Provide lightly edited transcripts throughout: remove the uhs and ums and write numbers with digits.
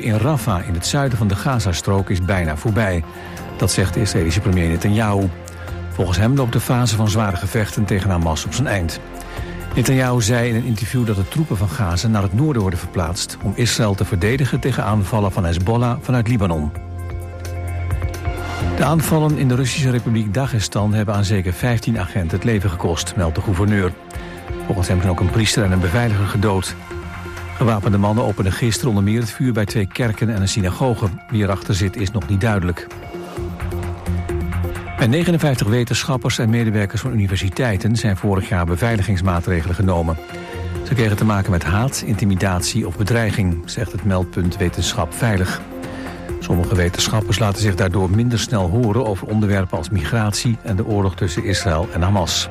in Rafah in het zuiden van de Gazastrook is bijna voorbij. Dat zegt de Israëlische premier Netanyahu. Volgens hem loopt de fase van zware gevechten tegen Hamas op zijn eind. Netanyahu zei in een interview dat de troepen van Gaza naar het noorden worden verplaatst om Israël te verdedigen tegen aanvallen van Hezbollah vanuit Libanon. De aanvallen in de Russische Republiek Dagestan hebben aan zeker 15 agenten het leven gekost, meldt de gouverneur. Volgens hem zijn ook een priester en een beveiliger gedood. Gewapende mannen openden gisteren onder meer het vuur bij 2 kerken en een synagoge. Wie erachter zit is nog niet duidelijk. Bij 59 wetenschappers en medewerkers van universiteiten zijn vorig jaar beveiligingsmaatregelen genomen. Ze kregen te maken met haat, intimidatie of bedreiging, zegt het meldpunt Wetenschap Veilig. Sommige wetenschappers laten zich daardoor minder snel horen over onderwerpen als migratie en de oorlog tussen Israël en Hamas.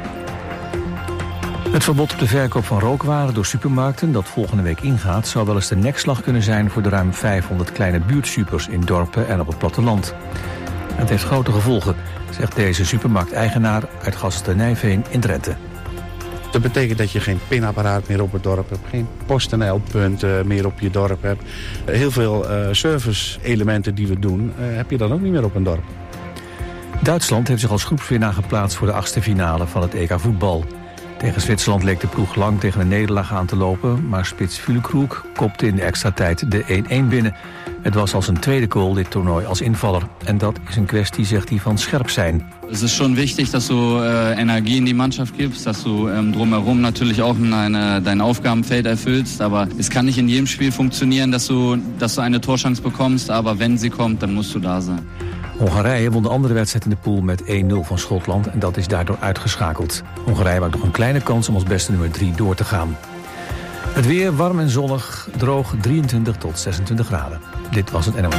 Het verbod op de verkoop van rookwaren door supermarkten dat volgende week ingaat zou wel eens de nekslag kunnen zijn voor de ruim 500 kleine buurtsupers in dorpen en op het platteland. Het heeft grote gevolgen, zegt deze supermarkteigenaar uit Gasten-Nijveen in Drenthe. Dat betekent dat je geen pinapparaat meer op het dorp hebt, geen PostNL-punt meer op je dorp hebt. Heel veel service-elementen die we doen, heb je dan ook niet meer op een dorp. Duitsland heeft zich als groepswinnaar geplaatst voor de 8e finale van het EK voetbal. Tegen Zwitserland leek de ploeg lang tegen een nederlaag aan te lopen, maar spits Füllkrug kopte in de extra tijd de 1-1 binnen. Het was als een tweede goal dit toernooi als invaller. En dat is een kwestie, zegt hij, van scherp zijn. Es ist schon wichtig, dass du Energie in die Mannschaft gibst, dass du drumherum natürlich auch dein Aufgabenfeld erfüllst. Aber es kann nicht in jedem Spiel funktionieren, dass du eine Torchance bekommst. Aber wenn sie kommt, dann musst du da sein. Hongarije won de andere wedstrijd in de pool met 1-0 van Schotland en dat is daardoor uitgeschakeld. Hongarije maakt nog een kleine kans om als beste nummer 3 door te gaan. Het weer warm en zonnig, droog 23 tot 26 graden. Dit was het NOS.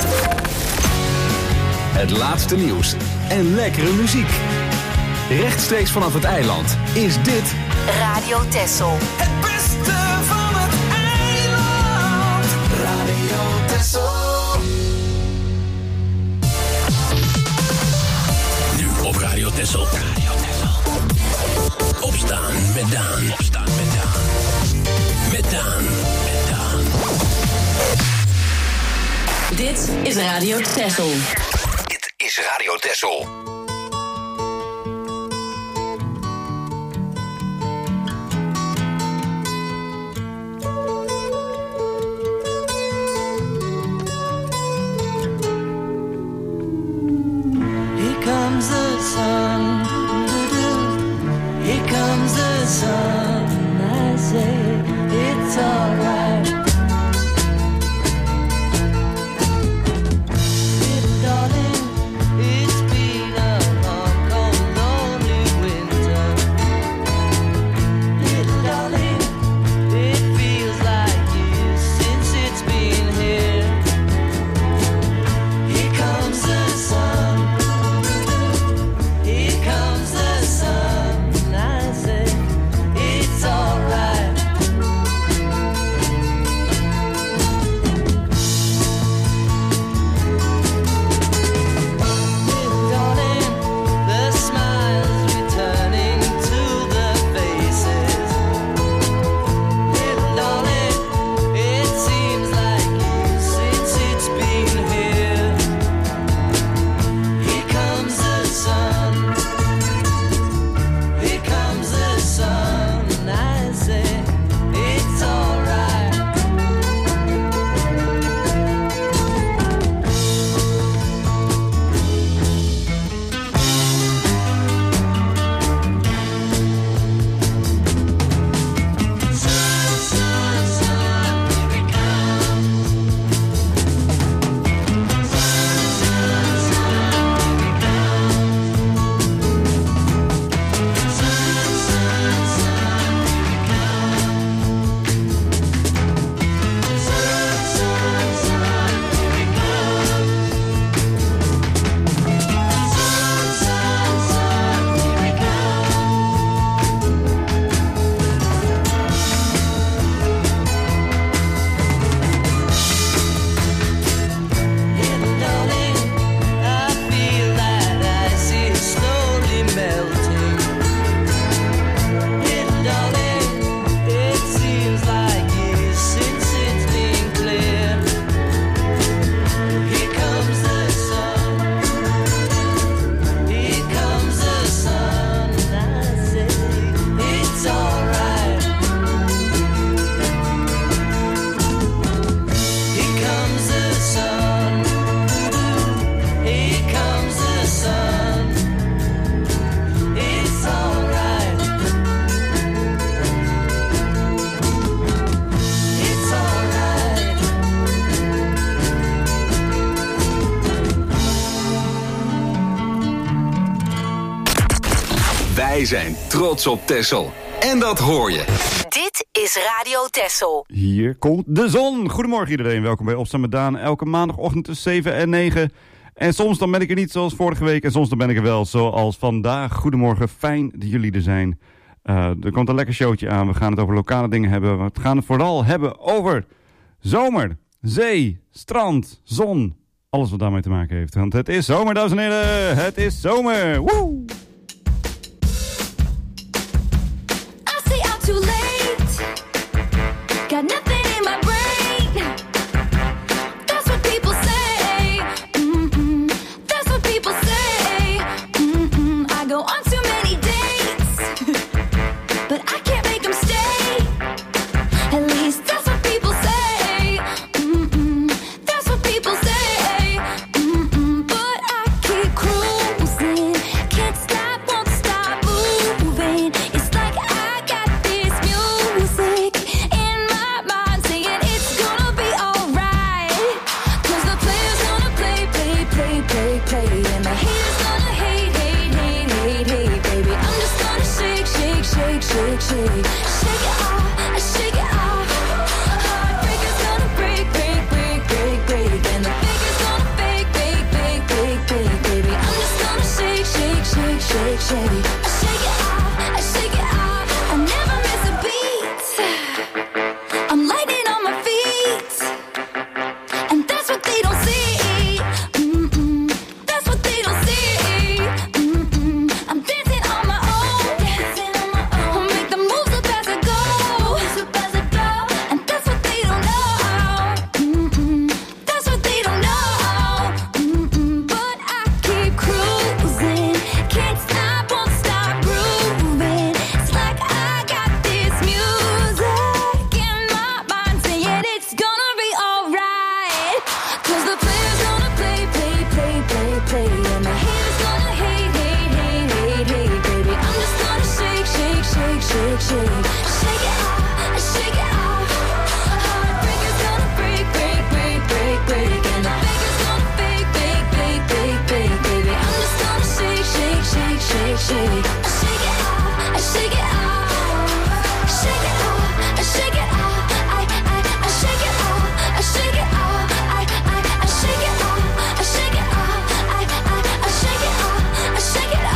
Het laatste nieuws en lekkere muziek. Rechtstreeks vanaf het eiland is dit Radio Texel. Het beste van het eiland. Radio Texel. Nu op Radio Texel. Opstaan met Daan. Met Daan. Dit is Radio Texel. Dit is Radio Texel. Here comes the sun. Here comes the sun. I say it's alright. Darling, it's been a Wij zijn trots op Texel. En dat hoor je. Dit is Radio Texel. Hier komt de zon. Goedemorgen iedereen, welkom bij Opstaan met Daan. Elke maandagochtend tussen 7 en 9. En soms dan ben ik er niet zoals vorige week en soms dan ben ik er wel zoals vandaag. Goedemorgen, fijn dat jullie er zijn. Er komt een lekker showtje aan. We gaan het over lokale dingen hebben. We gaan het vooral hebben over zomer, zee, strand, zon. Alles wat daarmee te maken heeft. Want het is zomer, dames en heren. Het is zomer. Woe! Too late. Got nothing in my brain. That's what people say. That's what people say. I go on too many dates, but I can't make them stay. At least that's what people say. That's what people say. But I keep cruising. Can't stop, won't stop moving. It's like I got music in my mind saying it's gonna be alright. Cause the player's gonna play, play, play, play, play. And the haters gonna hate, hate, hate, hate, hate. Baby, I'm just gonna shake, shake, shake, shake, shake. Shake it off, shake it off. Heartbreaker's gonna break, break, break, break, break. And the faker's gonna fake, fake, fake, fake, fake. Baby, I'm just gonna shake, shake, shake, shake, shake. Shake it off, shake it off. I never miss a beat. I'm lightning on my feet, and that's what they don't see. That's what they don't see. I'm dancing on my own. I'll make the moves up as I go, and that's what they don't know. That's what they don't know. But I keep cruising, can't stop, won't stop grooving. It's like I got this music in my mind saying it's gonna be alright. Cause the player's gonna play, play, play, play, play. And the haters gonna hate, hate, hate, hate, hate. Baby, I'm just gonna shake, shake, shake, shake, shake. Shake it off, shake it off. Heartbreaker's gonna break, break, break, break, break. And the faker's gonna fake, fake, fake, fake, fake. Baby, I'm just gonna shake, shake, shake, shake, shake. Shake it off, shake it off. Shake it off, shake it off. I shake it off, shake it off. I shake it off, shake it off. I shake it off, shake it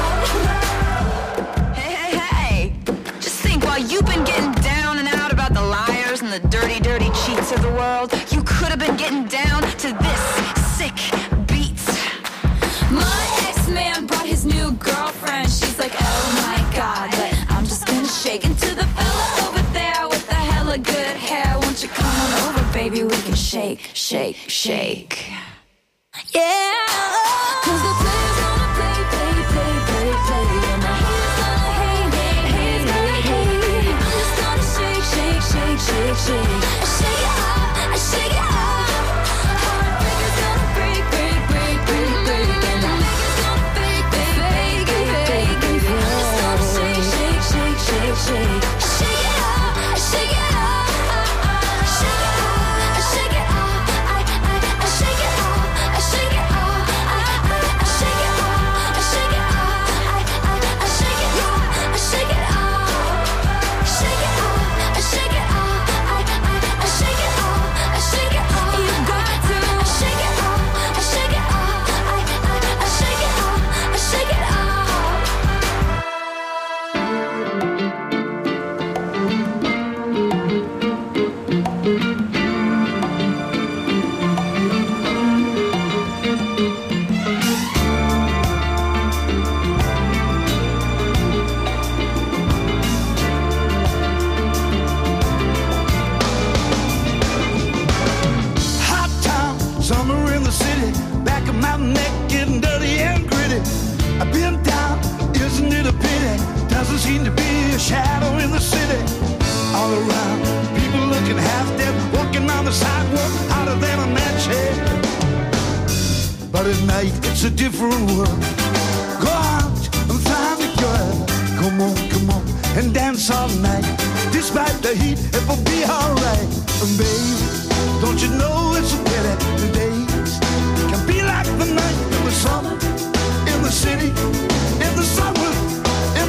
off. Hey, hey, hey! Just think, while you've been getting down and out about the liars and the dirty, dirty cheats of the world, you could have been getting down to this sick beat. My ex-man brought his new girlfriend. She's like, oh my god, but I'm just gonna shake into the fella over there with the hella good hair. Won't you come on over, baby? We can shake, shake, shake. Yeah. Cause the player's gonna play, play, play, play, play. And the haters gonna hate, hate, hate, hate, hate. I'm just gonna shake, shake, shake, shake, shake. Shake it off, shake it off. Heartbreaker's gonna break, break, break, break, break. And the faker's gonna fake, fake, fake, fake, fake. I'm just gonna shake, shake, shake, shake, shake. Shake it off, shake it off. Shake it off, shake it off. I shake it off, shake it off. I shake it off, shake it off. I shake it off, shake it off. Shake it off, shake it off. I shake it off, shake it off. You got to shake it off, shake it off. I shake it off, shake it off. Hot town, summer in the city, back of my neck getting dirty and gritty. I've been down, isn't it a pity? Doesn't seem to be a shadow in the city. All around, people looking half dead, walking on the sidewalk, hotter than a match head. But at night, it's a different world. Go out and find a girl. Come on, come on, and dance all night. Despite the heat, it will be alright. And baby, don't you know it's a pity the days can be like the night in the summer, in the city, in the summer, in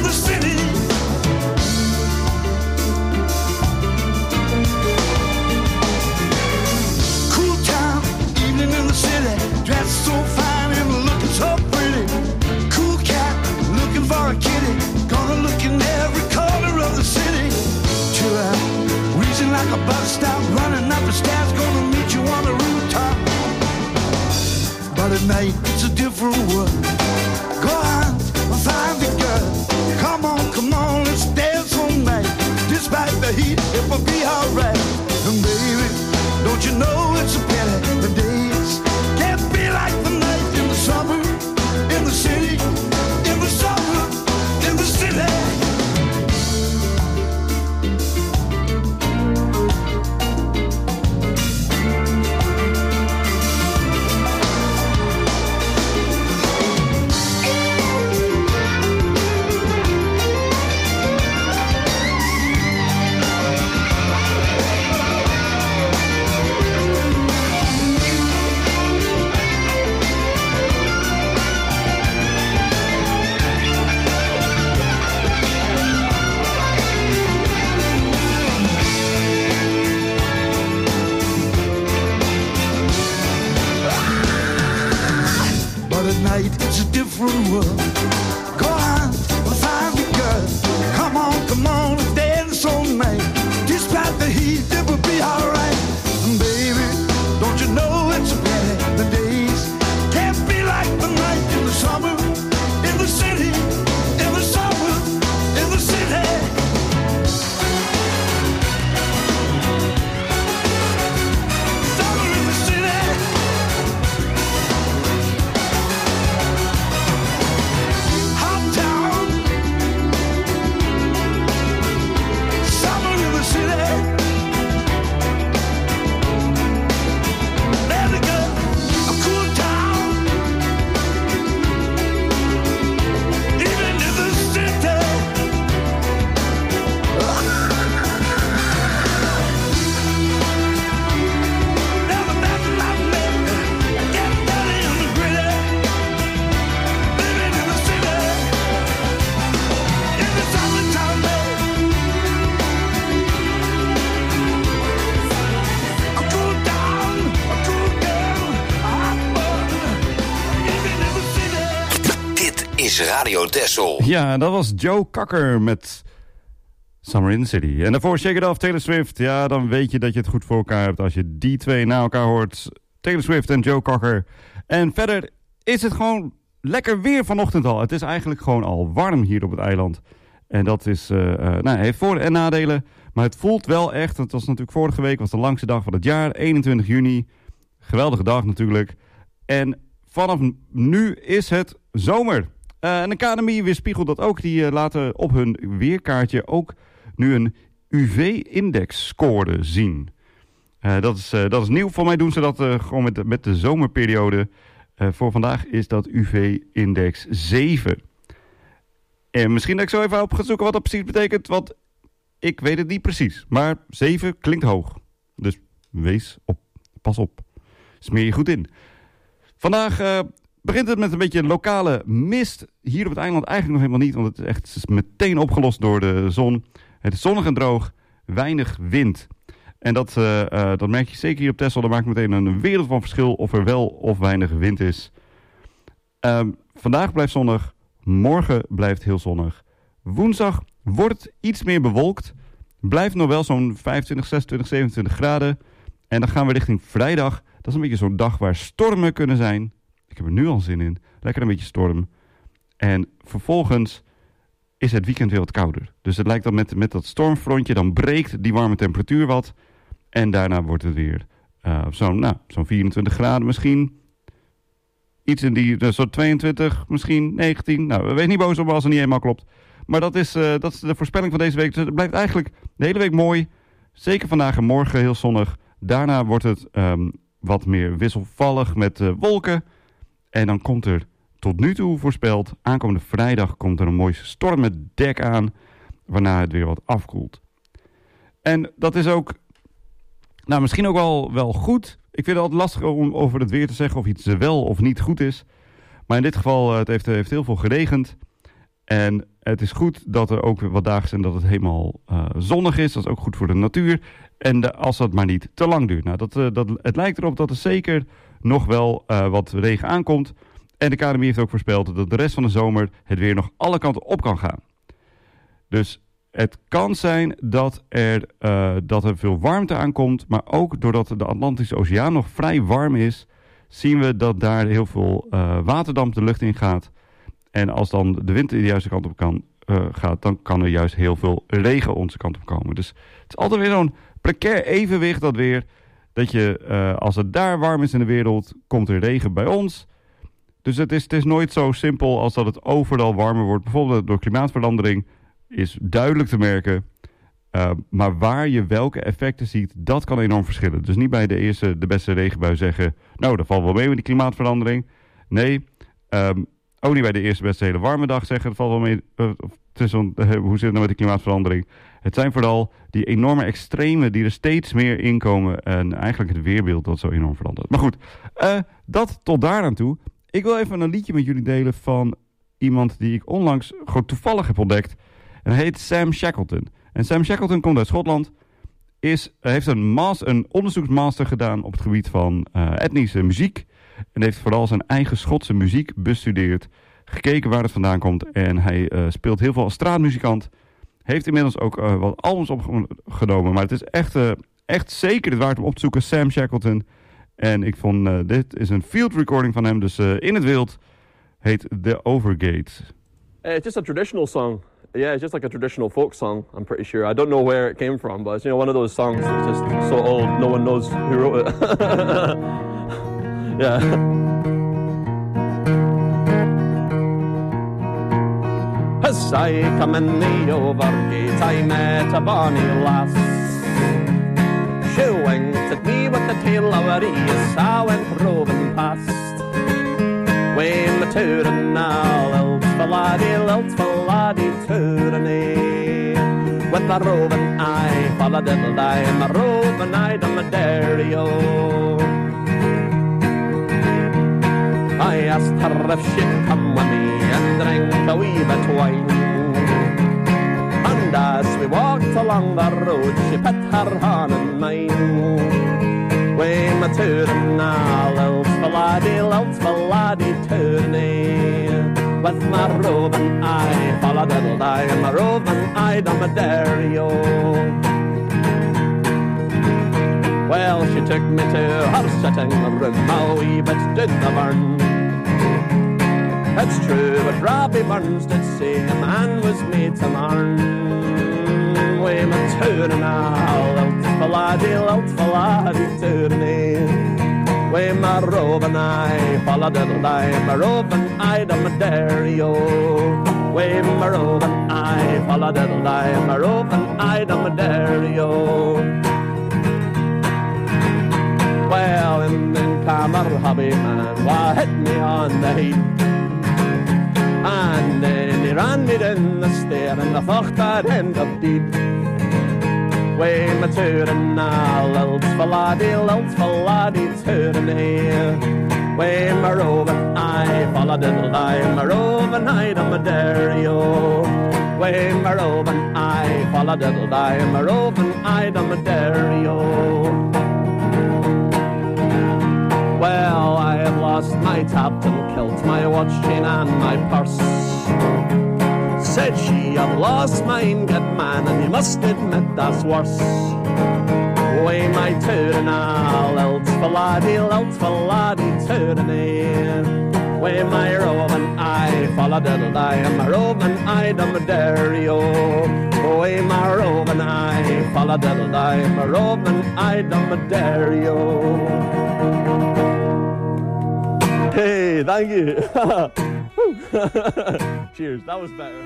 at night it's a different world. Go out and find the girl. Come on, let's dance all night. Despite the heat, it will be alright. And baby, don't you know it's a pity the days can't be like the night in the summer, in the city, in the summer, in the city. It's a different world. Go on, find the girl. Come on, and dance all night. Despite the heat, it will be alright. And baby, don't you know it's a pity the days can't be like the night in the summer, in the city, in the summer, in the city. Summer in the city. Radio Texel. Ja, dat was Joe Cocker met Summer in the City. En daarvoor Shake It Off, Taylor Swift. Ja, dan weet je dat je het goed voor elkaar hebt als je die twee na elkaar hoort. Taylor Swift en Joe Cocker. En verder is het gewoon lekker weer vanochtend al. Het is eigenlijk gewoon al warm hier op het eiland. En dat is, heeft voor- en nadelen. Maar het voelt wel echt, het was natuurlijk vorige week, was de langste dag van het jaar. 21 juni. Geweldige dag natuurlijk. En vanaf nu is het zomer. En de KNMI weerspiegelt dat ook. Die laten op hun weerkaartje ook nu een UV-index-score zien. Dat is nieuw. Voor mij doen ze dat gewoon met de zomerperiode. Voor vandaag is dat UV-index 7. En misschien dat ik zo even op ga zoeken wat dat precies betekent. Want ik weet het niet precies. Maar 7 klinkt hoog. Dus wees op. Pas op. Smeer je goed in. Vandaag begint het met een beetje lokale mist. Hier op het eiland eigenlijk nog helemaal niet. Want het is echt meteen opgelost door de zon. Het is zonnig en droog. Weinig wind. En dat merk je zeker hier op Texel. Dat maakt meteen een wereld van verschil of er wel of weinig wind is. Vandaag blijft zonnig. Morgen blijft heel zonnig. Woensdag wordt het iets meer bewolkt. Blijft nog wel zo'n 25, 26, 27 graden. En dan gaan we richting vrijdag. Dat is een beetje zo'n dag waar stormen kunnen zijn. Ik heb er nu al zin in. Lekker een beetje storm. En vervolgens is het weekend weer wat kouder. Dus het lijkt dan met dat stormfrontje, dan breekt die warme temperatuur wat. En daarna wordt het weer zo'n 24 graden misschien. Iets in die, zo'n 22, misschien 19. Nou, wees niet boos op als het niet helemaal klopt. Maar dat is de voorspelling van deze week. Dus het blijft eigenlijk de hele week mooi. Zeker vandaag en morgen heel zonnig. Daarna wordt het wat meer wisselvallig met wolken. En dan komt er tot nu toe voorspeld, aankomende vrijdag komt er een mooi storm met dek aan, waarna het weer wat afkoelt. En dat is ook, misschien ook wel goed. Ik vind het altijd lastig om over het weer te zeggen of iets wel of niet goed is. Maar in dit geval, het heeft heel veel geregend. En het is goed dat er ook wat dagen zijn dat het helemaal zonnig is. Dat is ook goed voor de natuur. En als dat maar niet te lang duurt. Het lijkt erop dat er zeker nog wel wat regen aankomt. En de KNMI heeft ook voorspeld dat de rest van de zomer het weer nog alle kanten op kan gaan. Dus het kan zijn dat er veel warmte aankomt. Maar ook doordat de Atlantische Oceaan nog vrij warm is, zien we dat daar heel veel waterdamp de lucht in gaat. En als dan de wind de juiste kant op gaat, dan kan er juist heel veel regen onze kant op komen. Dus het is altijd weer zo'n precair evenwicht dat weer, dat je, als het daar warm is in de wereld, komt er regen bij ons. Dus het is nooit zo simpel als dat het overal warmer wordt. Bijvoorbeeld door klimaatverandering is duidelijk te merken. Maar waar je welke effecten ziet, dat kan enorm verschillen. Dus niet bij de beste regenbui zeggen, nou, dat valt wel mee met die klimaatverandering. Nee, ook niet bij de eerste beste hele warme dag zeggen, dat valt wel mee. Hoe zit het nou met die klimaatverandering? Het zijn vooral die enorme extremen die er steeds meer inkomen en eigenlijk het weerbeeld dat zo enorm verandert. Maar goed, dat tot daar aan toe. Ik wil even een liedje met jullie delen van iemand die ik onlangs gewoon toevallig heb ontdekt. En hij heet Sam Shackleton. En Sam Shackleton komt uit Schotland. Heeft een onderzoeksmaster gedaan op het gebied van etnische muziek. En heeft vooral zijn eigen Schotse muziek bestudeerd. Gekeken waar het vandaan komt. En hij speelt heel veel als straatmuzikant. Heeft inmiddels ook wat albums opgenomen. Maar het is echt zeker het waard om op te zoeken. Sam Shackleton. En ik vond, dit is een field recording van hem. Dus in het wild heet The Overgate. It's just a traditional song. Yeah, it's just like a traditional folk song, I'm pretty sure. I don't know where it came from, but it's, one of those songs that's just so old, no one knows who wrote it. Yeah. As I come in the Overgate, I met a bonny lass. She winked at me with the tail of her ears, I went roving past. Way my tourin' now, lilt for laddie tourin' with my roving eye, follow diddle die, my roving eye on my dairy-o. I asked her if she'd come with me and drink a wee bit wine. And as we walked along the road, she put her hand in mine. Way my tourin' now, lilt for laddie tourin' with my roving eye, follow diddle die, and my roving eye on my dairy-o. Well, she took me to her sitting room, a wee bit did the burn. It's true what Robbie Burns did say, a man was made to learn. Way my tourin' now, lilt for laddie tourin'. Way my roving eye, follow diddle die, my roving eye on my dairy-o. Way my roving eye, follow diddle die, my roving eye on my dairy-o. Well, in came her hubby man, wha hit me on the head. And then he ran me down the stair, and I thought I'd end up dead. Way my tourin' now, lilt for laddie tourin'. Way my roving eye, follow diddle die, my roving eye on my dairy-o. Way my roving eye, follow diddle die, my roving eye on my dairy-o. Well, I have lost my tapton kilt, my watch chain and my purse. Said she, I've lost mine, good man, and you must admit that's worse. Way my tourin' now, lilt for laddie tourin'. Way my roving eye, follow diddle die, my roving eye on my dairy-o. Way my roving eye, follow diddle die, my roving eye on my dairy-o. Hey, thank you. Cheers, that was better.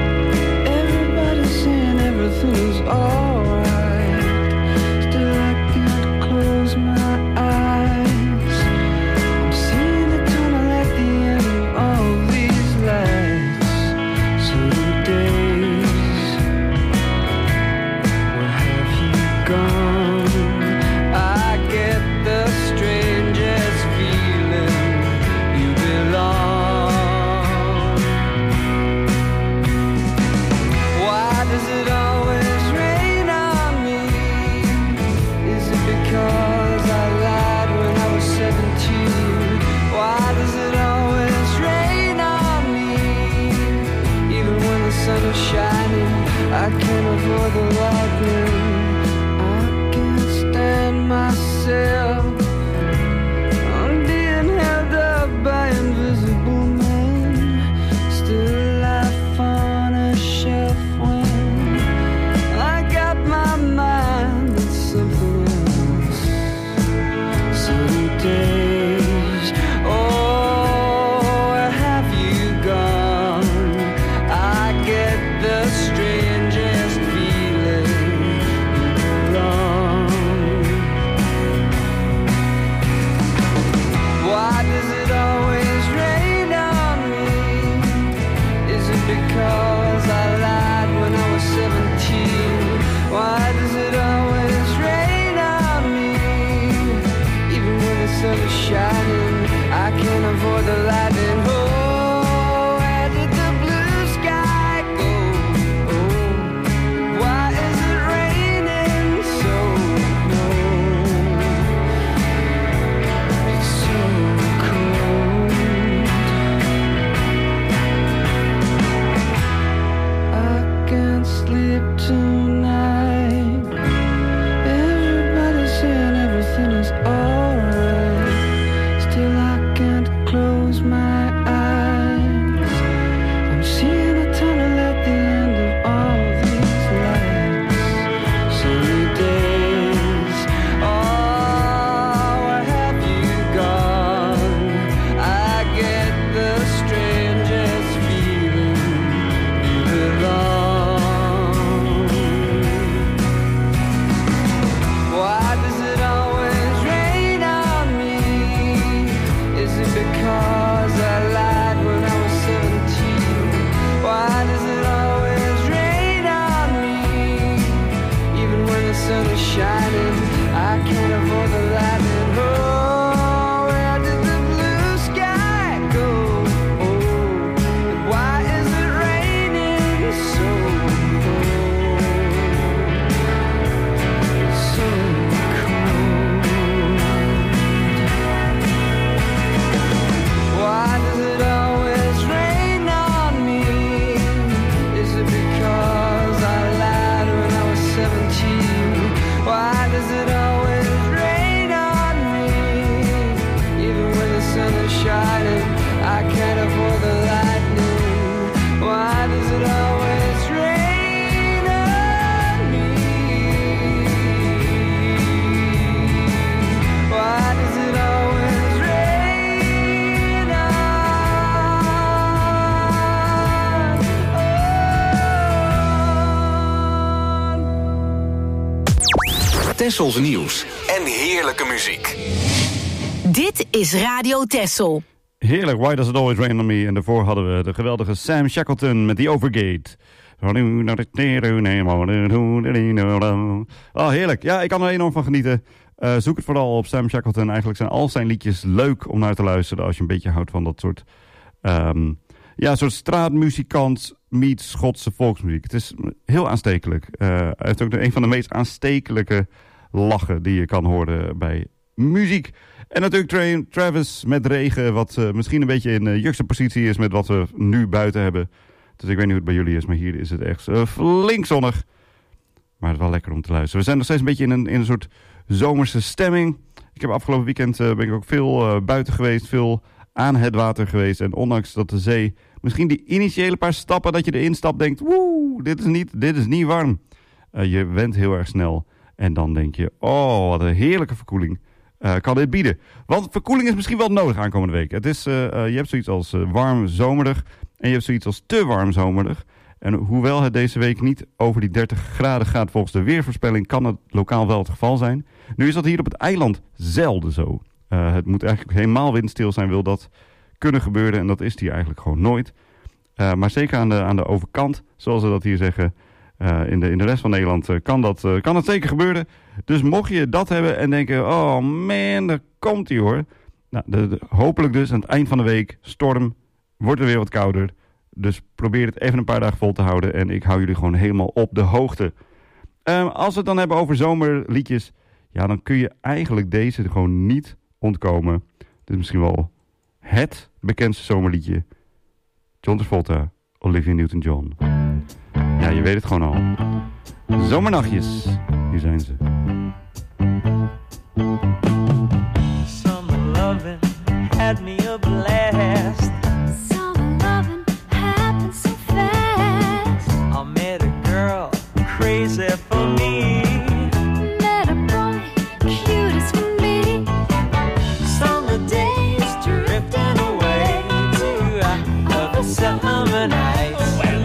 Everybody's saying everything's alright. Still I Tessels nieuws en heerlijke muziek. Dit is Radio Tessel. Heerlijk, Why Does It Always Rain On Me. En daarvoor hadden we de geweldige Sam Shackleton met The Overgate. Oh, heerlijk. Ja, ik kan er enorm van genieten. Zoek het vooral op Sam Shackleton. Eigenlijk zijn al zijn liedjes leuk om naar te luisteren als je een beetje houdt van dat soort... soort straatmuzikant meets Schotse volksmuziek. Het is heel aanstekelijk. Hij heeft ook een van de meest aanstekelijke lachen die je kan horen bij muziek. En natuurlijk Travis met regen, wat misschien een beetje in juxtapositie is met wat we nu buiten hebben. Dus ik weet niet hoe het bij jullie is, maar hier is het echt flink zonnig. Maar het is wel lekker om te luisteren. We zijn nog steeds een beetje in een soort zomerse stemming. Ik heb afgelopen weekend ben ik ook veel buiten geweest, veel aan het water geweest. En ondanks dat de zee misschien die initiële paar stappen dat je erin stapt denkt, woe, dit is niet warm. Je went heel erg snel. En dan denk je, oh, wat een heerlijke verkoeling kan dit bieden. Want verkoeling is misschien wel nodig aankomende week. Het is, je hebt zoiets als warm zomerig en je hebt zoiets als te warm zomerig. En hoewel het deze week niet over die 30 graden gaat volgens de weervoorspelling, kan het lokaal wel het geval zijn. Nu is dat hier op het eiland zelden zo. Het moet eigenlijk helemaal windstil zijn, wil dat kunnen gebeuren. En dat is hier eigenlijk gewoon nooit. Maar zeker aan de overkant, zoals ze dat hier zeggen, in de rest van Nederland kan dat zeker gebeuren. Dus mocht je dat hebben en denken, oh man, daar komt hij hoor. Nou, hopelijk dus aan het eind van de week, storm, wordt er weer wat kouder. Dus probeer het even een paar dagen vol te houden. En ik hou jullie gewoon helemaal op de hoogte. Als we het dan hebben over zomerliedjes, ja, dan kun je eigenlijk deze gewoon niet ontkomen. Dit is misschien wel het bekendste zomerliedje. John Travolta, Olivia Newton-John. Ja, je weet het gewoon al. Zomernachtjes, hier zijn ze. Summer loving had me a blast. Summer loving happened so fast. I met a girl crazy for me. Met a boy cute as can be. Summer days drifting away to other summer nights.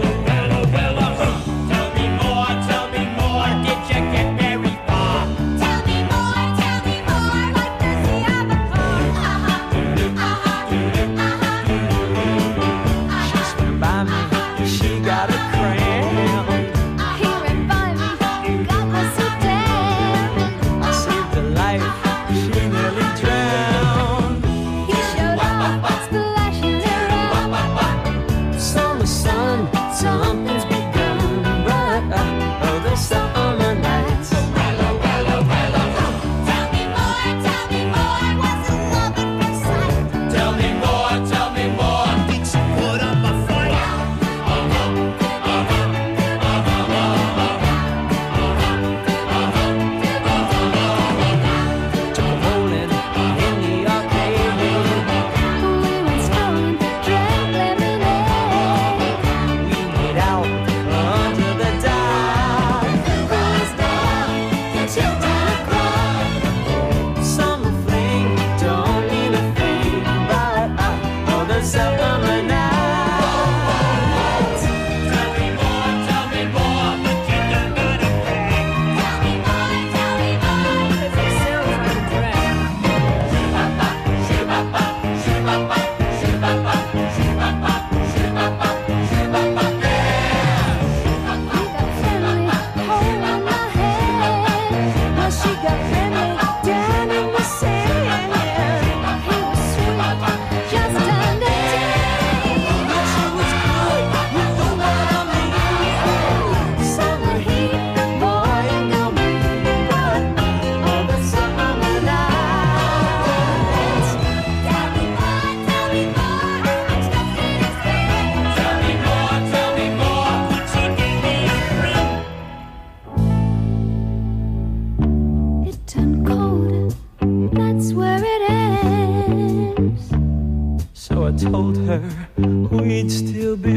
told her we'd still be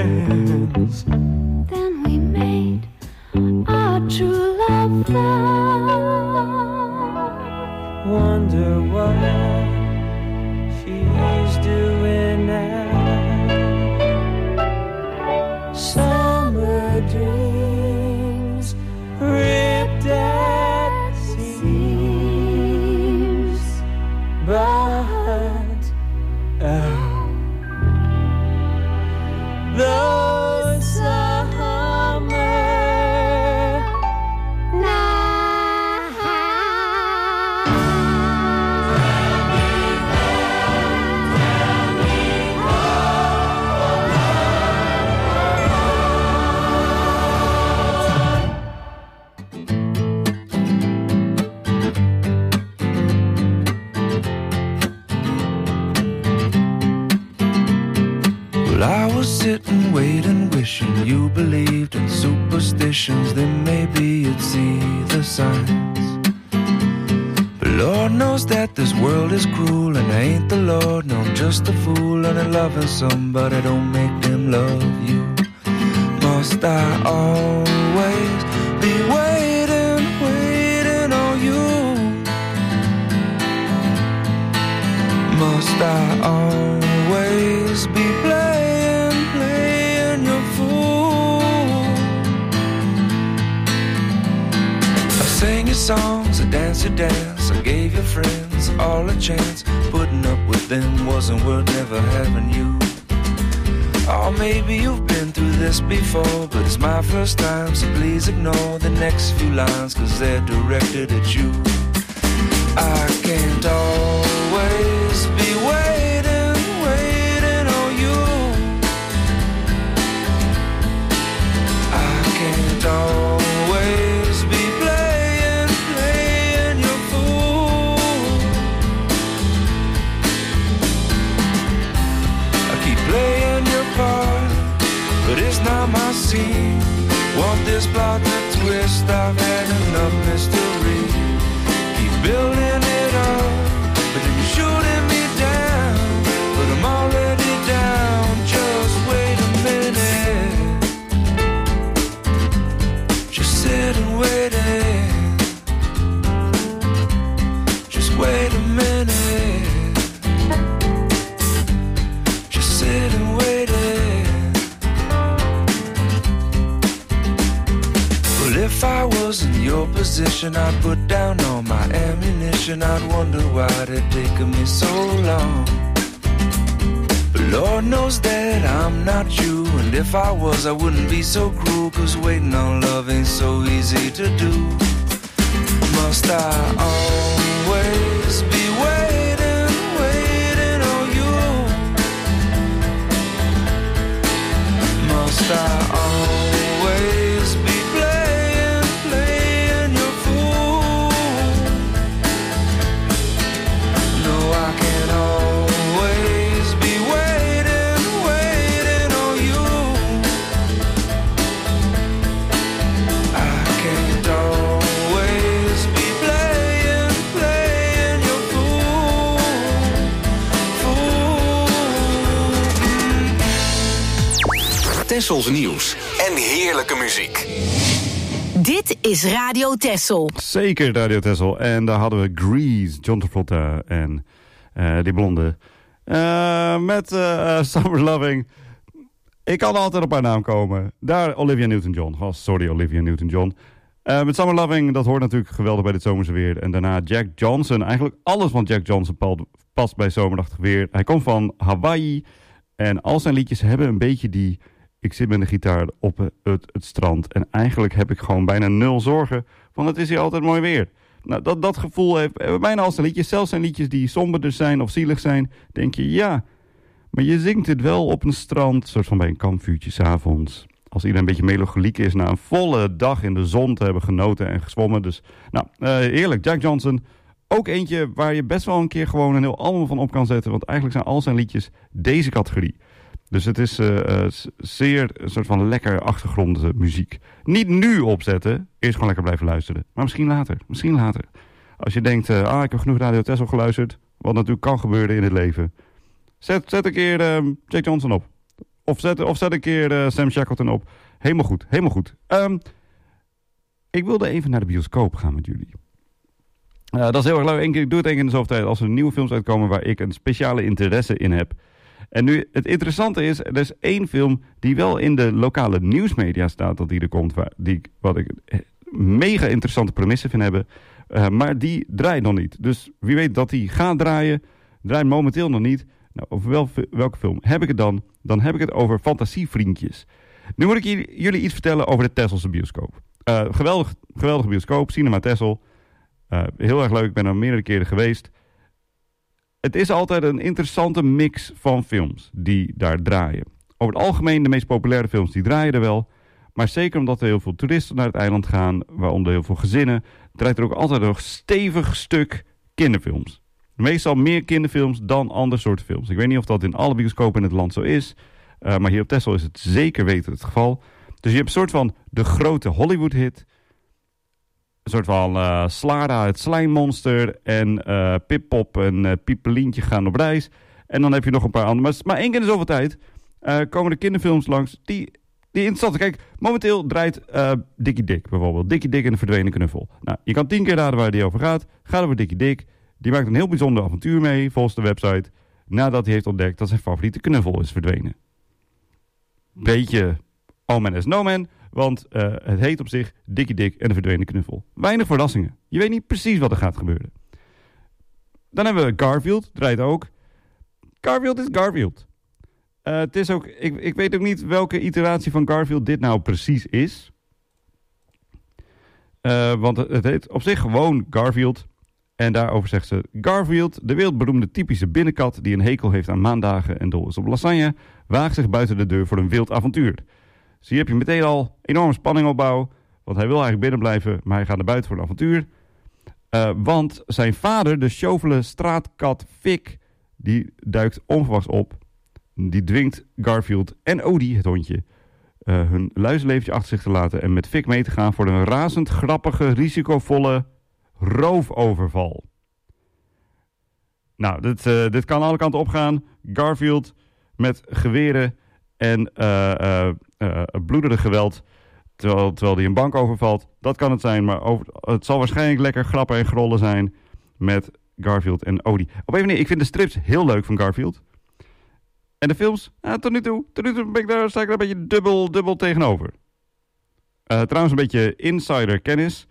friends. Then we made our true love vow. Wonder what she's doing now. Summer dreams ripped at sit and wait and wishing you believed in superstitions, then maybe you'd see the signs. But Lord knows that this world is cruel, and I ain't the Lord, no, I'm just a fool. And loving somebody don't make them love you. Must I always be waiting, waiting on you? Must I always be playing, playing your fool? I sang your songs, I danced your dance, I gave your friends all a chance. Putting up with them wasn't worth never having you. Or maybe you've been through this before, but it's my first time, so please ignore the next few lines, 'cause they're directed at you. I can't always be waiting, waiting on you. I can't always be playing, playing your fool. I keep playing your part, but it's not my scene. Want this plot to twist, I've had enough mystery. Building it up, but then you're shooting me down. But I'm already down, just wait a minute. Just sit and wait it. Just wait a minute. Just sit and wait it. Well, if I was in your position, I'd put down all my ammunition. I'd wonder why it taken me so long. But Lord knows that I'm not you, and if I was, I wouldn't be so cruel, 'cause waiting on love ain't so easy to do. Must I always be waiting, waiting on you? Must I always be playing, playing your fool? No, I can't always be waiting, waiting on you. I can't always be playing, playing your fool, fool. Tessels nieuws en heerlijke muziek. Dit is Radio Tessel. Zeker Radio Tessel. En daar hadden we Grease, John Travolta en die blonde. Met Summer Loving. Ik kan altijd op haar naam komen. Daar Olivia Newton-John. Oh, sorry Olivia Newton-John. Met Summer Loving, dat hoort natuurlijk geweldig bij dit zomerse weer. En daarna Jack Johnson. Eigenlijk alles van Jack Johnson past bij zomerachtig weer. Hij komt van Hawaii. En al zijn liedjes hebben een beetje die... Ik zit met een gitaar op het strand. En eigenlijk heb ik gewoon bijna 0 zorgen. Want het is hier altijd mooi weer. Nou, dat gevoel heeft bijna al zijn liedjes. Zelfs zijn liedjes die somberder zijn of zielig zijn. Denk je, ja. Maar je zingt het wel op een strand. Soort van bij een kampvuurtje 's avonds. Als iedereen een beetje melancholiek is. Na een volle dag in de zon te hebben genoten en gezwommen. Dus, nou, heerlijk. Jack Johnson. Ook eentje waar je best wel een keer gewoon een heel album van op kan zetten. Want eigenlijk zijn al zijn liedjes deze categorie. Dus het is zeer een soort van lekker achtergrondmuziek. Niet nu opzetten, eerst gewoon lekker blijven luisteren. Maar misschien later. Als je denkt, ik heb genoeg Radio Tessel geluisterd. Wat natuurlijk kan gebeuren in het leven. Zet een keer Jack Johnson op. Of zet een keer Sam Shackleton op. Helemaal goed. Ik wilde even naar de bioscoop gaan met jullie. Dat is heel erg leuk. Ik doe het één keer in de zoveel tijd als er nieuwe films uitkomen waar ik een speciale interesse in heb. En nu, het interessante is, er is 1 film die wel in de lokale nieuwsmedia staat dat die er komt, wat ik mega interessante premissen vind hebben, maar die draait nog niet. Dus wie weet dat die gaat draaien, draait momenteel nog niet. Nou, over welke film heb ik het dan? Dan heb ik het over Fantasievriendjes. Nu moet ik jullie iets vertellen over de Tesselse bioscoop. Geweldige bioscoop, Cinema Tessel. Heel erg leuk, ik ben er meerdere keren geweest. Het is altijd een interessante mix van films die daar draaien. Over het algemeen de meest populaire films die draaien er wel. Maar zeker omdat er heel veel toeristen naar het eiland gaan, waaronder heel veel gezinnen, draait er ook altijd een stevig stuk kinderfilms. Meestal meer kinderfilms dan andere soorten films. Ik weet niet of dat in alle bioscopen in het land zo is. Maar hier op Texel is het zeker weten het geval. Dus je hebt een soort van de grote Hollywood-hit. Een soort van Slara, het slijmmonster. En Pip-Pop en Piepelientje gaan op reis. En dan heb je nog een paar andere. Maar één keer in zoveel tijd komen er kinderfilms langs die interessant zijn. Kijk, momenteel draait Dickie Dick bijvoorbeeld. Dickie Dick en de verdwenen knuffel. Nou, je kan 10 keer raden waar die over gaat. Gaat over Dickie Dick. Die maakt een heel bijzonder avontuur mee, volgens de website. Nadat hij heeft ontdekt dat zijn favoriete knuffel is verdwenen. Beetje all man is no man. Want het heet op zich Dickie Dick en de verdwenen knuffel. Weinig verrassingen. Je weet niet precies wat er gaat gebeuren. Dan hebben we Garfield. Draait ook. Garfield is Garfield. Het is ook, ik weet ook niet welke iteratie van Garfield dit nou precies is. Want het heet op zich gewoon Garfield. En daarover zegt ze: Garfield, de wereldberoemde typische binnenkat die een hekel heeft aan maandagen en dol is op lasagne, waagt zich buiten de deur voor een wild avontuur. Dus hier heb je meteen al enorme spanning opbouw. Want hij wil eigenlijk binnen blijven, maar hij gaat naar buiten voor een avontuur. Want zijn vader, de sjovele straatkat Fik, die duikt onverwachts op. Die dwingt Garfield en Odie, het hondje, hun luizenleventje achter zich te laten en met Fik mee te gaan voor een razend grappige, risicovolle roofoverval. Nou, dit kan alle kanten opgaan. Garfield met geweren en bloederig geweld terwijl hij een bank overvalt. Dat kan het zijn, maar het zal waarschijnlijk lekker grappen en grollen zijn met Garfield en Odie. Op een manier, ik vind de strips heel leuk van Garfield. En de films, tot nu toe sta ik daar een beetje dubbel tegenover. Trouwens een beetje insider kennis.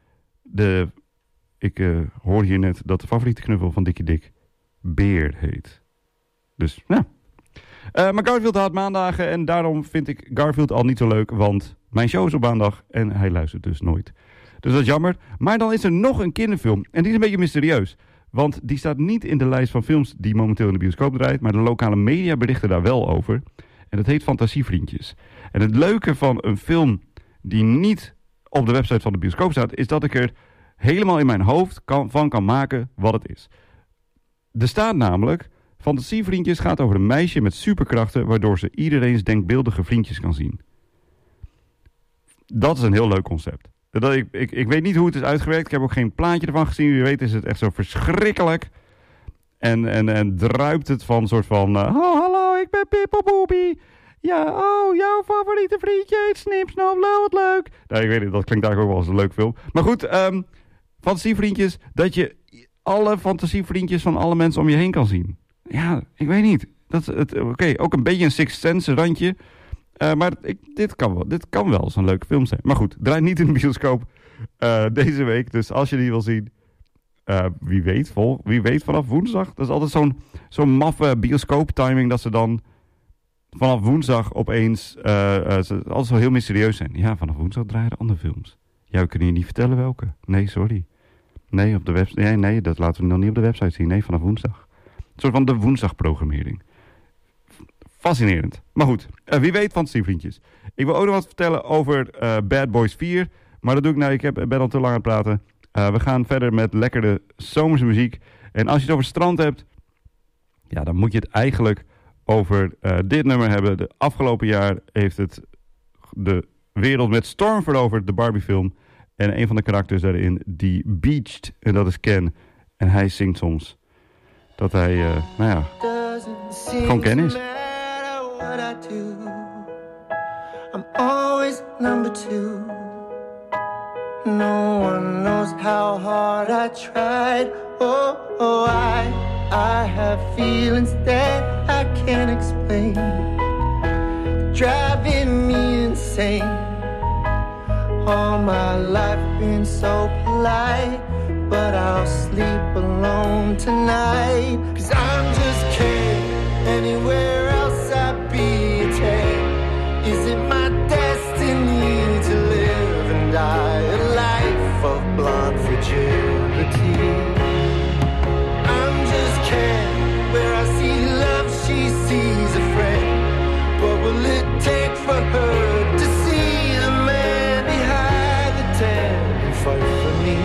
Ik hoor hier net dat de favoriete knuffel van Dickie Dick Beer heet. Dus, ja. Maar Garfield haat maandagen en daarom vind ik Garfield al niet zo leuk, want mijn show is op maandag en hij luistert dus nooit. Dus dat is jammer. Maar dan is er nog een kinderfilm en die is een beetje mysterieus. Want die staat niet in de lijst van films die momenteel in de bioscoop draait, maar de lokale media berichten daar wel over. En dat heet Fantasievriendjes. En het leuke van een film die niet op de website van de bioscoop staat, is dat ik er helemaal in mijn hoofd van kan maken wat het is. Er staat namelijk: Fantasievriendjes gaat over een meisje met superkrachten, waardoor ze iedereen's denkbeeldige vriendjes kan zien. Dat is een heel leuk concept. Ik weet niet hoe het is uitgewerkt. Ik heb ook geen plaatje ervan gezien. Wie weet is het echt zo verschrikkelijk. En druipt het van een soort van hallo, ik ben Pippelboepie. Ja, oh, jouw favoriete vriendje heet Snip, Snap, Lul, wat leuk. Nou, ik weet niet, dat klinkt eigenlijk ook wel als een leuk film. Maar goed, fantasievriendjes, dat je alle fantasievriendjes van alle mensen om je heen kan zien. Ja, ik weet niet. Oké, ook een beetje een Sixth Sense randje. Maar dit kan wel eens een leuke film zijn. Maar goed, draait niet in de bioscoop deze week. Dus als je die wil zien, wie weet vanaf woensdag. Dat is altijd zo'n maffe bioscoop-timing dat ze dan vanaf woensdag opeens ze altijd zo heel mysterieus zijn. Ja, vanaf woensdag draaien er andere films. Ja, we kunnen je niet vertellen welke. Nee, sorry. Nee, op de website. Nee, dat laten we nog niet op de website zien. Nee, vanaf woensdag. Een soort van de woensdagprogrammering. Fascinerend. Maar goed, wie weet fantasievriendjes. Ik wil ook nog wat vertellen over Bad Boys 4. Maar dat doe ik nou, ik ben al te lang aan het praten. We gaan verder met lekkere zomerse muziek. En als je het over strand hebt, ja, dan moet je het eigenlijk over dit nummer hebben. De afgelopen jaar heeft het de wereld met storm veroverd, de Barbie film. En een van de karakters daarin, die beached, en dat is Ken. En hij zingt soms dat hij, gewoon Ken is. What I do, I'm always number 2. No one knows how hard I tried. Oh, I have feelings that I can't explain, driving me insane. All my life been so polite, but I'll sleep alone tonight. 'Cause I'm just kidding. Anywhere else I'd be a 10. Is it my destiny to live and die a life of blonde fragility? I'm just kidding. Where I see love, she sees a friend. What will it take for her to see the man behind the tent and fight for me?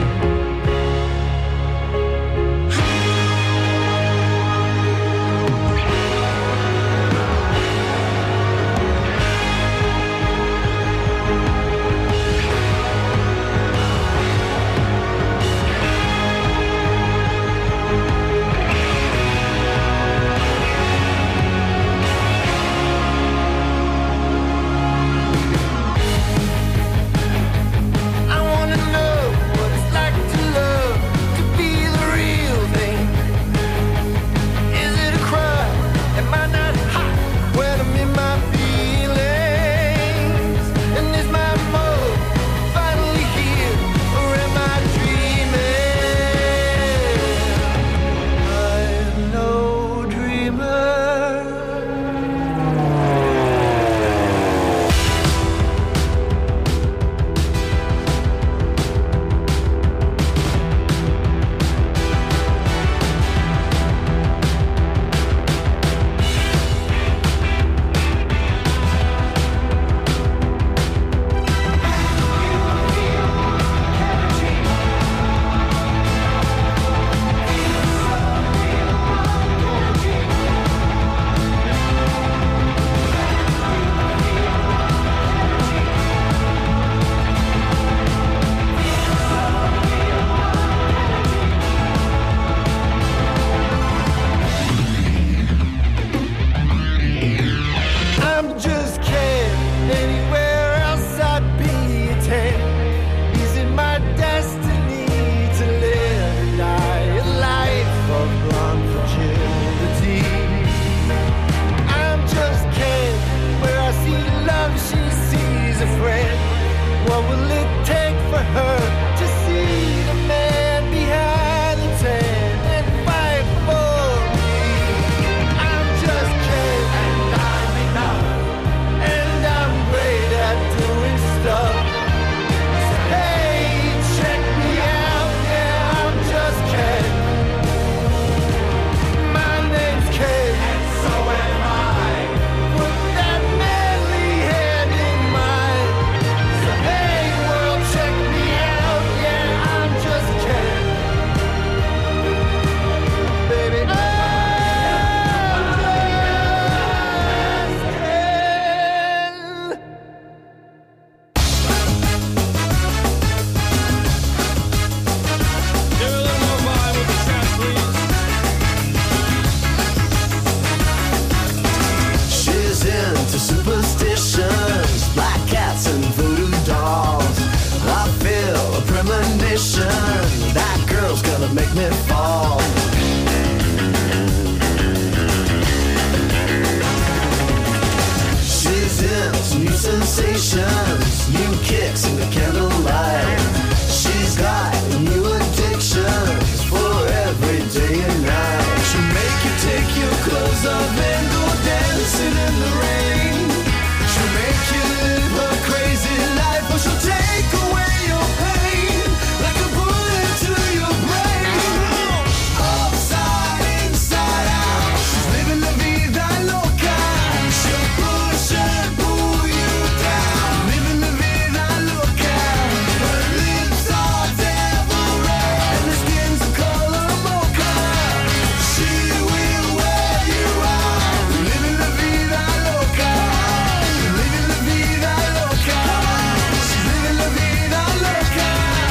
smells, new sensations, new kicks in the candlelight. She's got new addictions for every day and night. She'll make you take your clothes off and go dancing in the rain. She'll make you live her crazy life, or she'll take away your pain like a bullet to your brain. Upside, inside out, she's living la vida loca. She'll push and pull you down, living la vida loca. Her lips are devil red and her skin's the color mocha. She will wear you out, living la vida loca. Living la vida loca. She's living la vida loca.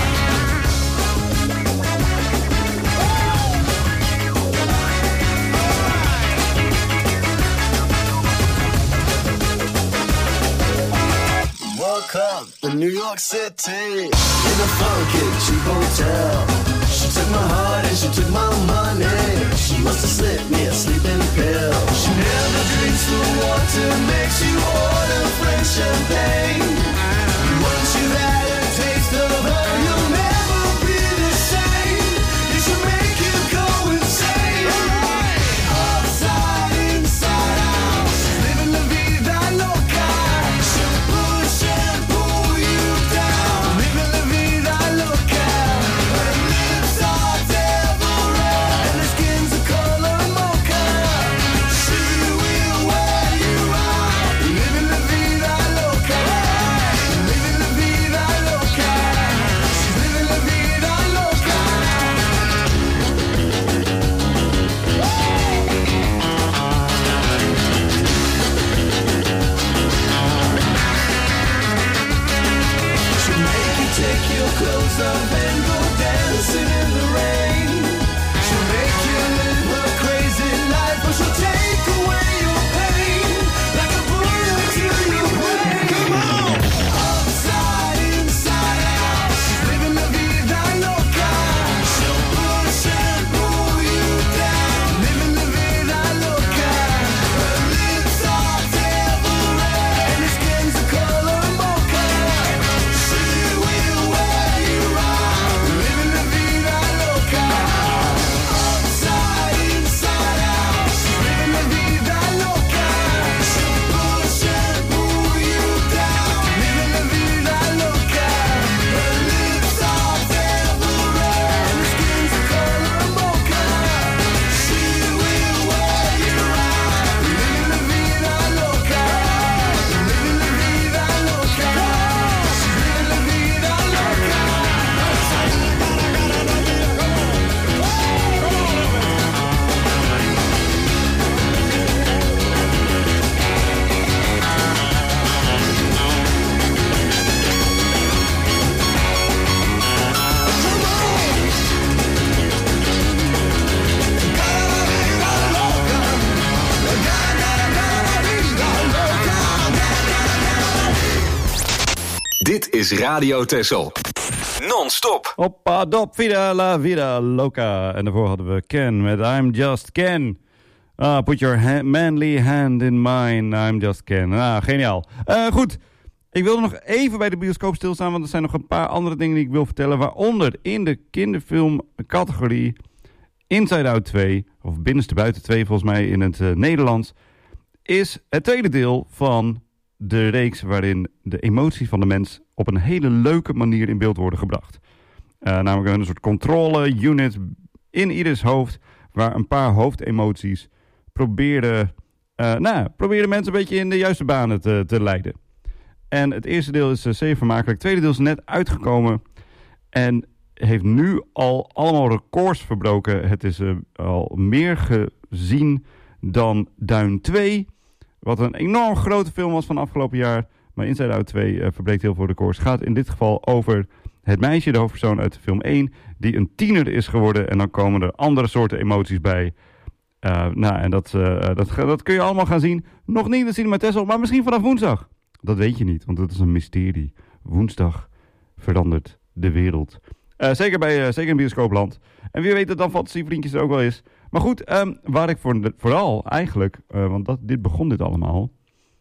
Woke up in New York City in a funky cheap hotel. She took my heart and she took my money. She must have slipped me a sleeping pill. She never drinks the water, makes you order French champagne. Once you've had a taste of her, you'll never be the same. It should make you go insane. Upside, inside out, she's living la vida loca. She'll push and pull you down, living la vida loca. Her lips are devil red and her skin's the color mocha. She will wear you out, living la vida loca. Living la vida loca. She's living la vida loca. She'll make you take your clothes off and go dancing in the rain. She'll make you live her crazy life, or she'll take away your pain like a bullet to your brain. Come on! Upside, inside out, she's living la vida loca. She'll push and pull you down, living la vida loca. Her lips are devil red and her skin's the color mocha. She will wear you out, living la vida loca. Upside, inside out, she's living la vida loca. She'll push and pull you down, living la vida loca. Her lips are devil red and her skin's the color mocha. She will wear you out, living la vida loca. Living la vida loca. She's living la vida loca. Dit is Radio Texel. Non-stop. Hoppa dop, vida la vida loca. En daarvoor hadden we Ken met I'm Just Ken. Put your manly hand in mine, I'm Just Ken. Geniaal. Goed, ik wilde nog even bij de bioscoop stilstaan, want er zijn nog een paar andere dingen die ik wil vertellen. Waaronder in de kinderfilmcategorie Inside Out 2, of Binnenste Buiten 2 volgens mij in het Nederlands, is het tweede deel van de reeks waarin de emoties van de mens op een hele leuke manier in beeld worden gebracht. Namelijk een soort controle-unit in ieders hoofd, waar een paar hoofdemoties probeerden mensen een beetje in de juiste banen te leiden. En het eerste deel is zeer vermakelijk. Het tweede deel is net uitgekomen en heeft nu al allemaal records verbroken. Het is al meer gezien dan Duin 2... Wat een enorm grote film was van afgelopen jaar. Maar Inside Out 2 verbreekt heel veel records. Het gaat in dit geval over het meisje, de hoofdpersoon uit film 1... die een tiener is geworden. En dan komen er andere soorten emoties bij. En dat kun je allemaal gaan zien. Nog niet in de Cinema Texel, maar misschien vanaf woensdag. Dat weet je niet, want dat is een mysterie. Woensdag verandert de wereld. Zeker in bioscoopland. En wie weet dat dan Fantasievriendjes er ook wel is. Maar goed, waar ik vooral eigenlijk, want dit begon dit allemaal,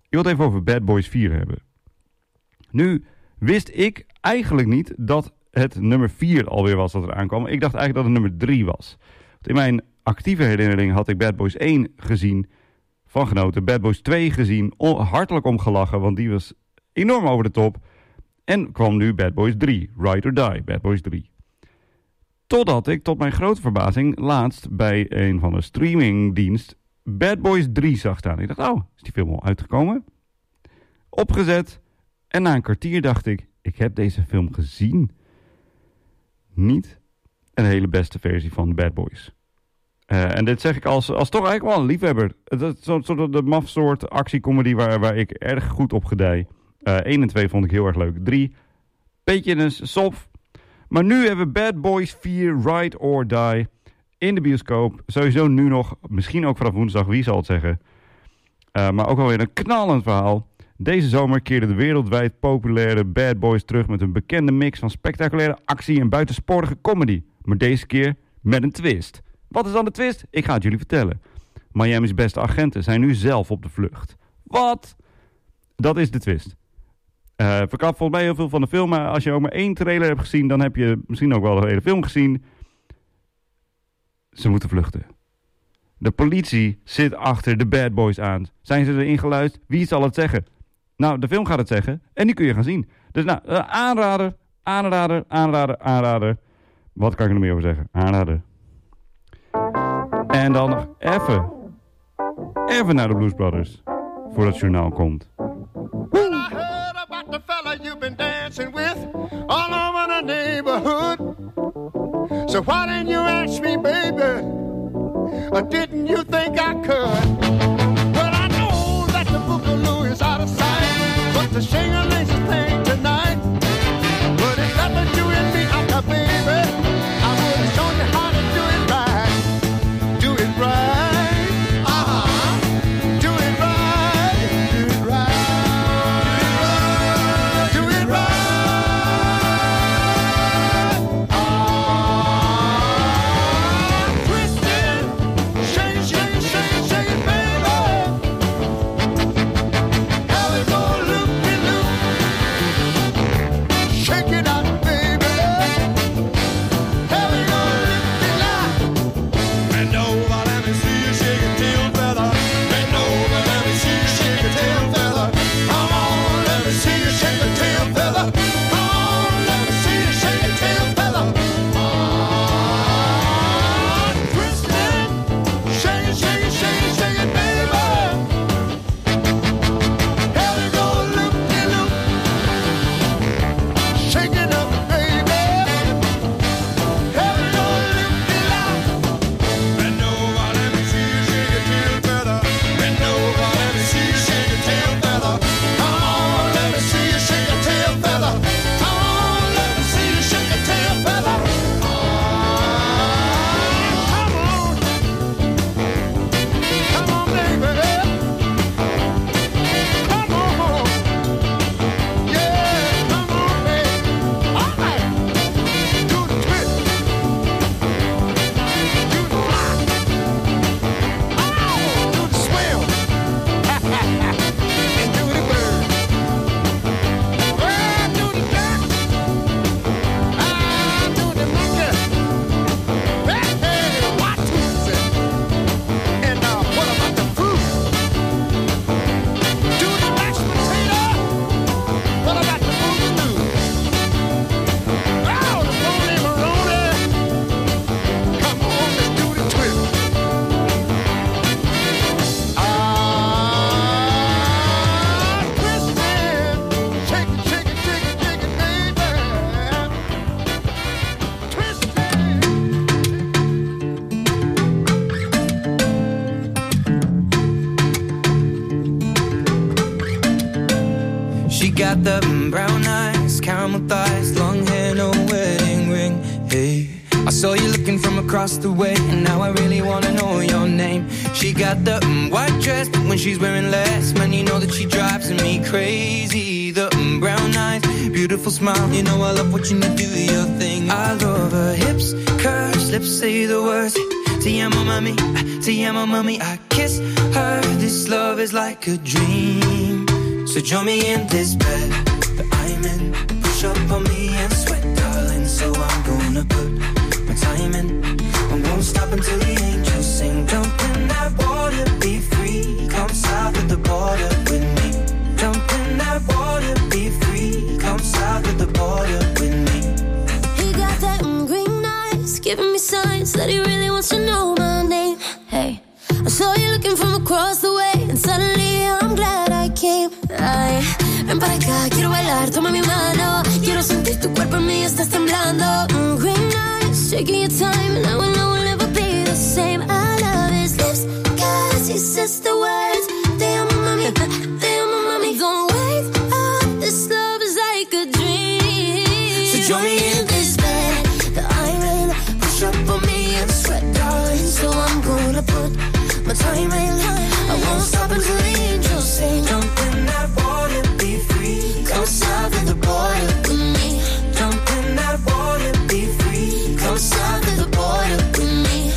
wil het even over Bad Boys 4 hebben. Nu wist ik eigenlijk niet dat het nummer 4 alweer was dat er aankwam. Ik dacht eigenlijk dat het nummer 3 was. Want in mijn actieve herinnering had ik Bad Boys 1 gezien, van genoten. Bad Boys 2 gezien, hartelijk om gelachen, want die was enorm over de top. En kwam nu Bad Boys 3, Ride or Die, Bad Boys 3. Totdat ik, tot mijn grote verbazing, laatst bij een van de streamingdienst Bad Boys 3 zag staan. Ik dacht, oh, is die film al uitgekomen? Opgezet. En na een kwartier dacht ik heb deze film gezien. Niet een hele beste versie van Bad Boys. En dit zeg ik als toch eigenlijk wel een liefhebber. Dat is zo'n soort de maf soort actiecomedy waar ik erg goed op gedij. 1 en 2 vond ik heel erg leuk. 3, beetje een sof. Maar nu hebben we Bad Boys 4, Ride or Die in de bioscoop. Sowieso nu nog, misschien ook vanaf woensdag, wie zal het zeggen. Maar ook alweer een knallend verhaal. Deze zomer keerden de wereldwijd populaire Bad Boys terug met een bekende mix van spectaculaire actie en buitensporige comedy. Maar deze keer met een twist. Wat is dan de twist? Ik ga het jullie vertellen. Miami's beste agenten zijn nu zelf op de vlucht. Wat? Dat is de twist. Verklapt volgens mij heel veel van de film, maar als je ook maar 1 trailer hebt gezien, dan heb je misschien ook wel de hele film gezien. Ze moeten vluchten. De politie zit achter de Bad Boys aan. Zijn ze erin geluisterd? Wie zal het zeggen? Nou, de film gaat het zeggen en die kun je gaan zien. Dus nou, aanrader. Wat kan ik er nog meer over zeggen? Aanrader. En dan nog even naar de Blues Brothers, voordat het journaal komt. Well, I heard about the fella you've been dancing with all over the neighborhood. So why didn't you ask me, baby? Or didn't you think I could? Well, I know that the boogaloo is out of sight, but the shing-a-ling's a thing tonight. But it's nothing you and me, baby. I would have shown you how to do it right. Do it right. Do it right. Do it right. Do it right. Twisted, shake it, shake it, shake it, shake it, baby. How it go loop-de-loop. Shake it out, baby. How it go loop-de-loop. Bend over, let me see you shake your tail feather. Bend over, let me see you shake your tail feather. Come on, let me see you shake your tail feather. Come on, let me see you shake your tail feather. Twisted, shake it, shake it, shake it, shake it, baby. How it go loop-de-loop. Shake it up, baby. How it go loop-de-loop. Bend over, let me see you shake your tail feather. Bend over, let me see you shake your tail feather. Come on, let me see you shake your tail feather. Come on, let me see you shake your tail feather. Come on. Come on, baby. Come on. Yeah, come on, baby. All right. Do the twist. Do the fly. Oh, do the swim. And do the bird. Well, do the duck. Do the monkey. Hey, what is it? And what about the fruit? Do the mashed potato. What about the boogaloo? Oh, the Rolly Maroni. Come on, let's do the twist. Twisted. Shake it, shake it, shake it, shake it, baby. Twisted. She got the brown eyes, caramel thighs, long hair, no wedding ring. Hey, I saw you looking from across the way, and now I really wanna know your name. She got the white dress, but when she's wearing less, man, you know that she drives me crazy. The brown eyes, beautiful smile, you know I love watching you do your thing. I love her hips, curves, lips say the words. Te amo, mami, I kiss her. This love is like a dream. So join me in this bed that I'm in. Push up on me and sweat, darling. So I'm gonna put my time in. I won't stop until the angels sing. Jump in that water, be free. Come south of the border with me. Jump in that water, be free. Come south of the border with me. He got that green eyes, giving me signs that he really wants to know my name. Hey, I saw you looking from across the way, and suddenly I'm glad I came. Ay, ven para acá, quiero bailar, toma mi mano. Quiero sentir tu cuerpo en mí, estás temblando. Green eyes, taking your time, and now I know we'll never be the same. I love his lips, cause he says the words. They are my mommy, they are my mommy. Don't wake up, this love is like a dream. So join me in this bed that I'm in. Push up on me and sweat, darling. So I'm gonna put my time in. I won't stop until the angels sing. Jump in that water, be free. Come south of the border with me. Jump in that water, be free. Come south of the border with me.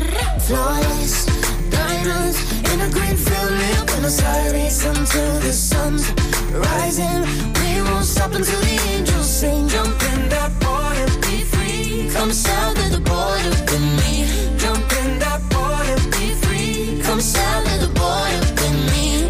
Flawless diamonds in a green field near Buenos Aires until the sun's rising. We won't stop until the angels sing. Jump in that water, be free. Come south of the border with me. Jump in that water, be free. Come south of the border with me.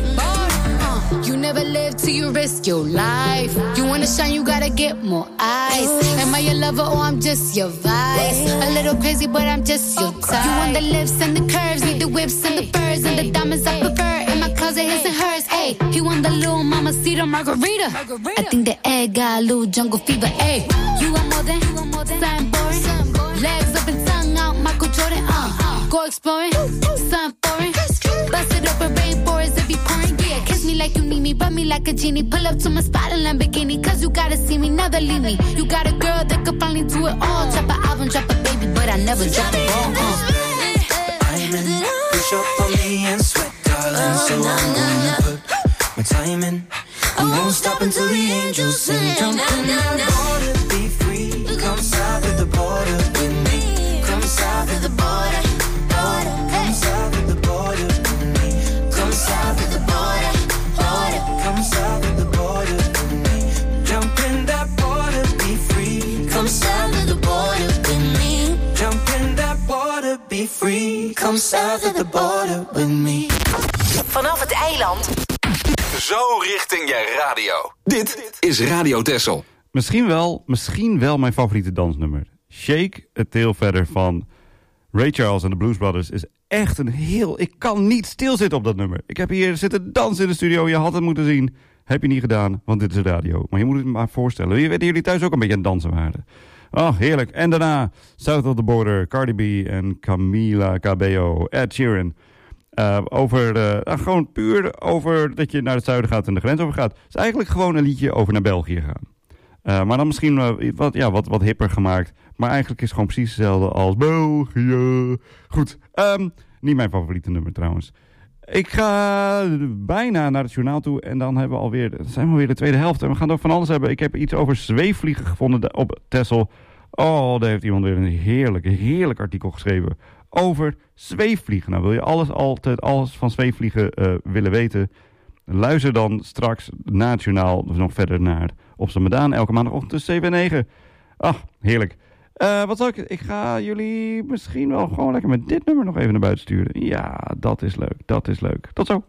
You never live till you risk your life. You wanna shine, you gotta get more eyes. Am I your lover or I'm just your vice? A little crazy, but I'm just your type. You want the lips and the curves, need the whips and the furs and the diamonds I prefer. In my closet, his and hers. Ayy, he want the little mamacita margarita. I think the egg got a little jungle fever. Ayy, you want more than something boring. Legs up and tongue out, Michael Jordan. Go exploring, something foreign. Bust it up in rainforest if you pouring. Yeah, kiss me like you need me, rub me like a genie. Pull up to my spot in Lamborghini, cause you gotta see me, never leave me. You got a girl that could finally do it all. Drop an album, drop a baby, but I never drop a ball. I'm in, push up on me and sweat, darling. So I'm gonna put my time in. I won't stop until the angels sing. Jump in that water, be free. Come south of the border with me. Come south of the border, border. Come south of the border with me. Come south of the border, border. Come south of the border with me. Jump in that water, be free. Come south of the border with me. Jump in that water, be free. Come south of the border with me. Vanaf het eiland. Zo richting je radio. Dit is Radio Texel. Misschien wel mijn favoriete dansnummer. Shake It Tail Feather van Ray Charles en de Blues Brothers is echt een heel... Ik kan niet stilzitten op dat nummer. Ik heb hier zitten dansen in de studio. Je had het moeten zien. Heb je niet gedaan, want dit is radio. Maar je moet het maar voorstellen. Wie weten jullie thuis ook een beetje aan het dansen waren? Oh, heerlijk. En daarna South of the Border, Cardi B en Camila Cabello, Ed Sheeran. Gewoon puur over dat je naar het zuiden gaat en de grens over gaat. Het is eigenlijk gewoon een liedje over naar België gaan. Maar dan misschien wat hipper gemaakt. Maar eigenlijk is het gewoon precies hetzelfde als België. Goed, niet mijn favoriete nummer trouwens. Ik ga bijna naar het journaal toe en dan zijn we alweer de tweede helft. En we gaan het ook van alles hebben. Ik heb iets over zweefvliegen gevonden op Texel. Oh, daar heeft iemand weer een heerlijk artikel geschreven over zweefvliegen. Nou, wil je alles van zweefvliegen willen weten? Luister dan straks na het journaal nog verder naar Op Zandam. Elke maandagochtend tussen 7 en 9. Ach, heerlijk. Wat zal ik ga jullie misschien wel gewoon lekker met dit nummer nog even naar buiten sturen. Ja, dat is leuk. Tot zo.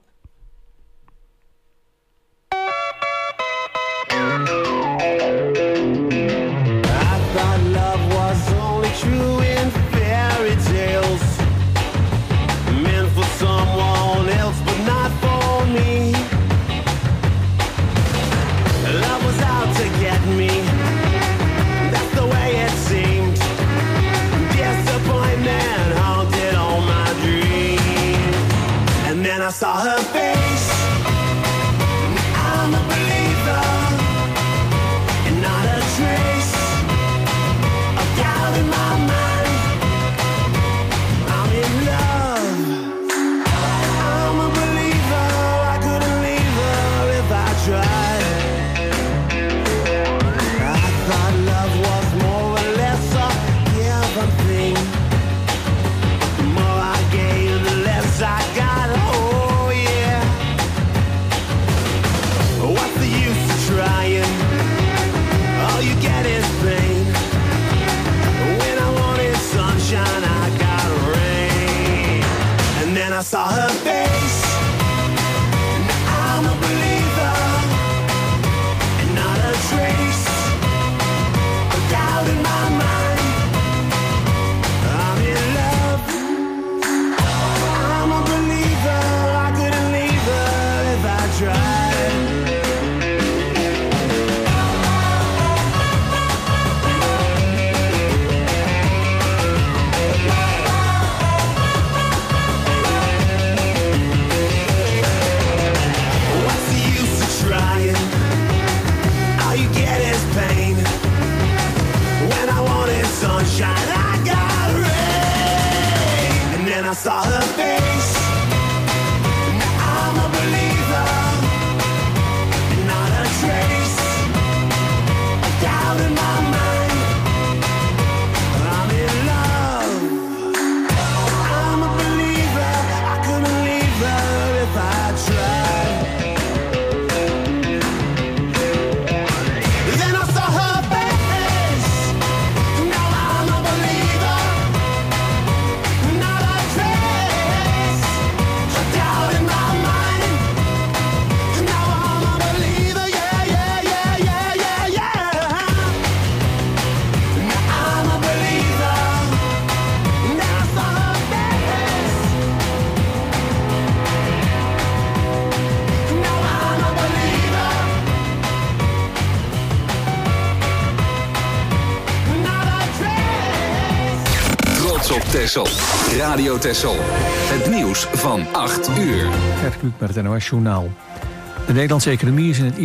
I thought love was only true in fairy tales, meant for someone else but not for me. Love was out to get me, that's the way it seemed. Disappointment haunted all my dreams. And then I saw her face, I'm a believer. op Texel. Radio Texel. Het nieuws van 8 uur. Gert Kluk met het NOS Journaal. De Nederlandse economie is in het